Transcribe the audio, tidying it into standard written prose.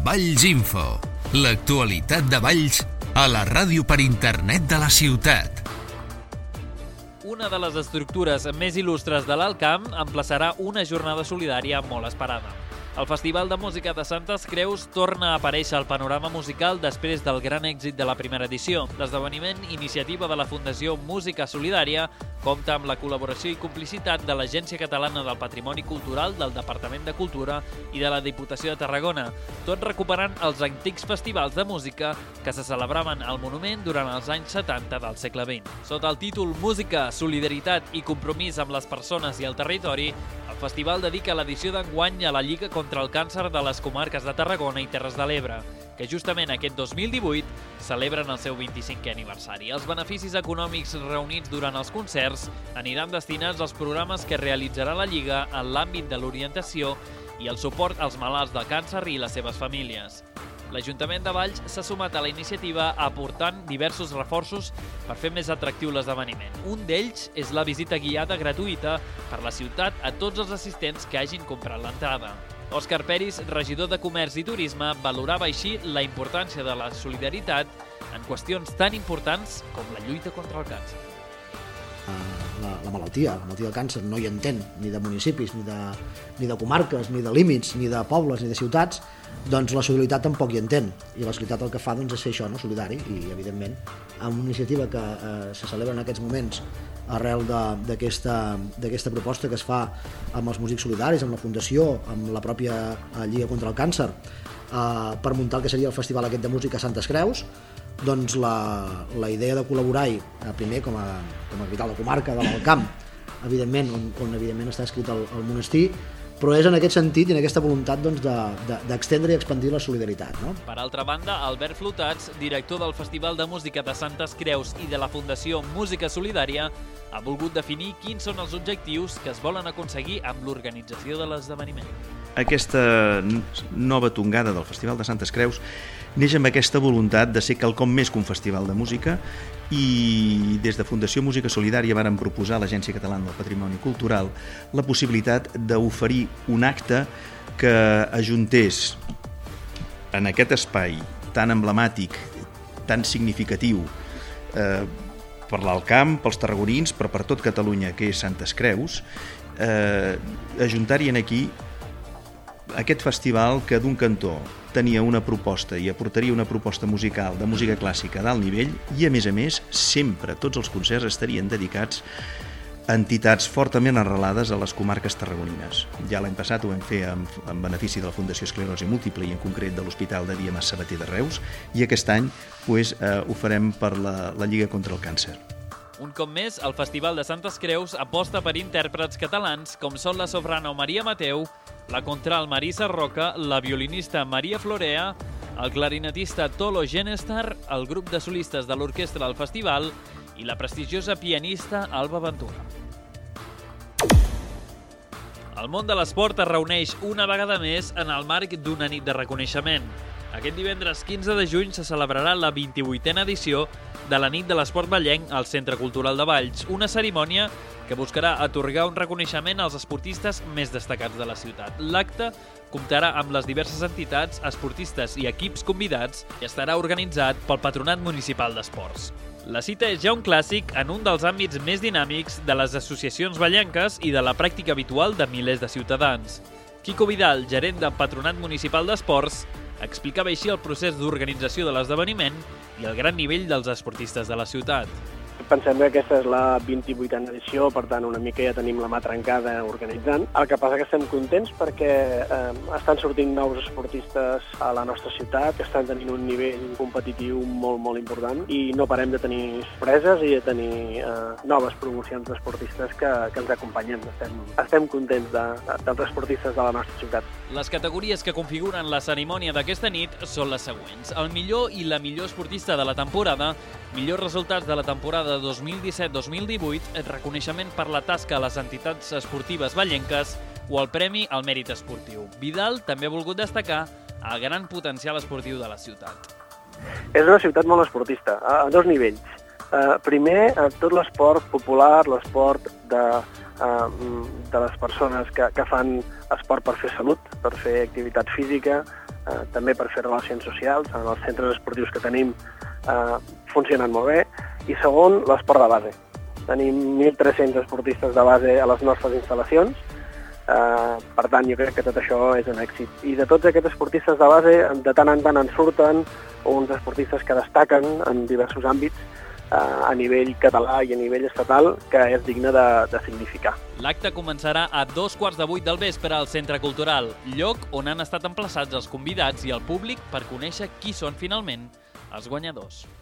Valls Info, l'actualitat de Valls a la ràdio per internet de la ciutat. Una de les estructures més il·lustres de l'Alt Camp emplaçarà una jornada solidària molt esperada. El Festival de Música de Santes Creus torna a aparèixer al panorama musical després del gran èxit de la primera edició. L'esdeveniment, iniciativa de la Fundació Música Solidària, compta amb la col·laboració i complicitat de l'Agència Catalana del Patrimoni Cultural, del Departament de Cultura i de la Diputació de Tarragona, tot recuperant els antics festivals de música que se celebraven al Monument durant els anys 70 del segle XX. Sota el títol Música, Solidaritat i Compromís amb les persones i el territori, el festival dedica l'edició d'enguany a la Lliga contra el càncer de les comarques de Tarragona i Terres de l'Ebre, que justament aquest 2018 celebren el seu 25è aniversari. Els beneficis econòmics reunits durant els concerts aniran destinats als programes que realitzarà la Lliga en l'àmbit de l'orientació i el suport als malalts de càncer i les seves famílies. L'Ajuntament de Valls s'ha sumat a la iniciativa aportant diversos reforços per fer més atractiu l'esdeveniment. Un d'ells és la visita guiada gratuïta per la ciutat a tots els assistents que hagin comprat l'entrada. Òscar Peris, regidor de Comerç i Turisme, valorava així la importància de la solidaritat en qüestions tan importants com la lluita contra el càncer. La malaltia del càncer no hi entén ni de municipis, ni de comarques, ni de límits, ni de pobles, ni de ciutats, doncs la solidaritat tampoc hi entén. I la solidaritat el que fa és fer això, solidari, i evidentment amb una iniciativa que se celebra en aquests moments arrel d'aquesta proposta que es fa amb els músics solidaris, amb la Fundació, amb la pròpia Lliga contra el Càncer, per muntar el que seria el Festival aquest de Música a Santes Creus. Doncs la idea de col·laborar-hi, primer com a capital de comarca de l'Alt Camp, evidentment, on evidentment està escrit el monestir, però és en aquest sentit i en aquesta voluntat d'extendre i expandir la solidaritat. Per altra banda, Albert Flotats, director del Festival de Música de Santes Creus i de la Fundació Música Solidària, ha volgut definir quins són els objectius que es volen aconseguir amb l'organització de l'esdeveniment. Aquesta nova tongada del Festival de Santes Creus neix amb aquesta voluntat de ser quelcom més que un festival de música, i des de Fundació Música Solidària varen proposar a l'Agència Catalana del Patrimoni Cultural la possibilitat d'oferir un acte que ajuntés en aquest espai tan emblemàtic, tan significatiu per l'Alt Camp, pels tarragonins, però per tot Catalunya, que és Santes Creus, ajuntar-hi aquí aquest festival que d'un cantó tenia una proposta i aportaria una proposta musical de música clàssica d'alt nivell, i a més sempre tots els concerts estarien dedicats a entitats fortament arrelades a les comarques tarragonines. Ja l'any passat ho vam fer en benefici de la Fundació Esclerosi Múltiple i en concret de l'Hospital de Dia Mas Sabater de Reus, i aquest any ho farem per la Lliga contra el Càncer. Un cop més, el Festival de Santes Creus aposta per intèrprets catalans com són la soprano Maria Mateu, la contralt Marisa Roca, la violinista Maria Florea, el clarinetista Tolo Genestar, el grup de solistes de l'orquestra del festival i la prestigiosa pianista Alba Ventura. El món de l'esport es reuneix una vegada més en el marc d'una nit de reconeixement. Aquest divendres 15 de juny se celebrarà la 28a edició de la Nit de l'Esport Vallenc al Centre Cultural de Valls, una cerimònia que buscarà atorgar un reconeixement als esportistes més destacats de la ciutat. L'acte comptarà amb les diverses entitats, esportistes i equips convidats i estarà organitzat pel Patronat Municipal d'Esports. La cita és ja un clàssic en un dels àmbits més dinàmics de les associacions vallenques i de la pràctica habitual de milers de ciutadans. Quico Vidal, gerent del Patronat Municipal d'Esports, explicava així el procés d'organització de l'esdeveniment i el gran nivell dels esportistes de la ciutat. Pensem que aquesta és la 28a edició, per tant una mica ja tenim la mà trencada organitzant. El que passa que estem contents perquè estan sortint nous esportistes a la nostra ciutat, que estan tenint un nivell competitiu molt important, i no parem de tenir sorpreses i de tenir noves promocions d'esportistes que ens acompanyen. Estem contents dels esportistes de la nostra ciutat. Les categories que configuren la cerimònia d'aquesta nit són les següents. El millor i la millor esportista de la temporada, millors resultats de la temporada 2017-2018, reconeixement per la tasca a les entitats esportives vallenques o el premi al mèrit esportiu. Vidal també ha volgut destacar el gran potencial esportiu de la ciutat. És una ciutat molt esportista, a dos nivells. Primer, tot l'esport popular, l'esport de les persones que fan esport per fer salut, per fer activitat física, també per fer relacions socials, en els centres esportius que tenim funcionen molt bé, i segon, l'esport de base. Tenim 1.300 esportistes de base a les nostres instal·lacions, per tant, jo crec que tot això és un èxit. I de tots aquests esportistes de base, de tant en tant en surten uns esportistes que destaquen en diversos àmbits a nivell català i a nivell estatal, que és digne de significar. L'acte començarà a 7:15 del vespre al Centre Cultural, lloc on han estat emplaçats els convidats i el públic per conèixer qui són finalment els guanyadors.